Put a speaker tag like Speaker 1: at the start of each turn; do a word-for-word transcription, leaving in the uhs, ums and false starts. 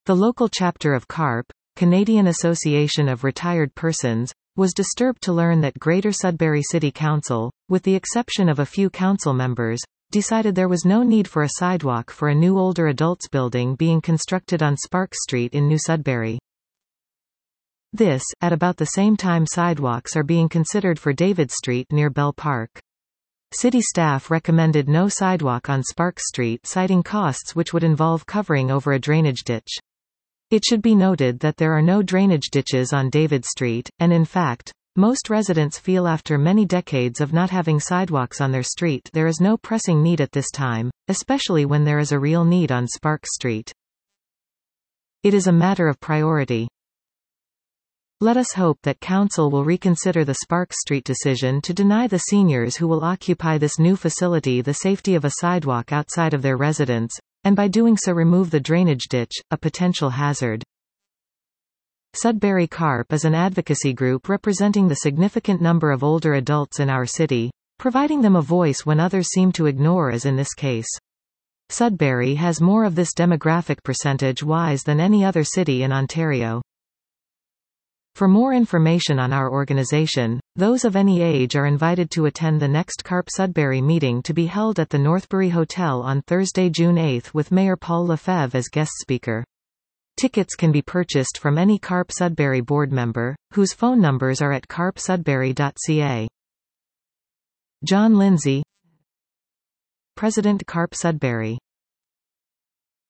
Speaker 1: The local chapter of CARP, Canadian Association of Retired Persons, was disturbed to learn that Greater Sudbury City Council, with the exception of a few council members, decided there was no need for a sidewalk for a new older adults building being constructed on Sparks Street in New Sudbury. This, at about the same time sidewalks are being considered for David Street near Bell Park. City staff recommended no sidewalk on Sparks Street, citing costs which would involve covering over a drainage ditch. It should be noted that there are no drainage ditches on David Street, and in fact, most residents feel after many decades of not having sidewalks on their street there is no pressing need at this time, especially when there is a real need on Sparks Street. It is a matter of priority. Let us hope that Council will reconsider the Sparks Street decision to deny the seniors who will occupy this new facility the safety of a sidewalk outside of their residence, and by doing so remove the drainage ditch, a potential hazard. Sudbury CARP is an advocacy group representing the significant number of older adults in our city, providing them a voice when others seem to ignore, as in this case. Sudbury has more of this demographic percentage-wise than any other city in Ontario. For more information on our organization, those of any age are invited to attend the next CARP Sudbury meeting to be held at the Northbury Hotel on Thursday, June eighth, with Mayor Paul Lefebvre as guest speaker. Tickets can be purchased from any CARP Sudbury board member, whose phone numbers are at carp sudbury dot c a. John Lindsay, President CARP Sudbury.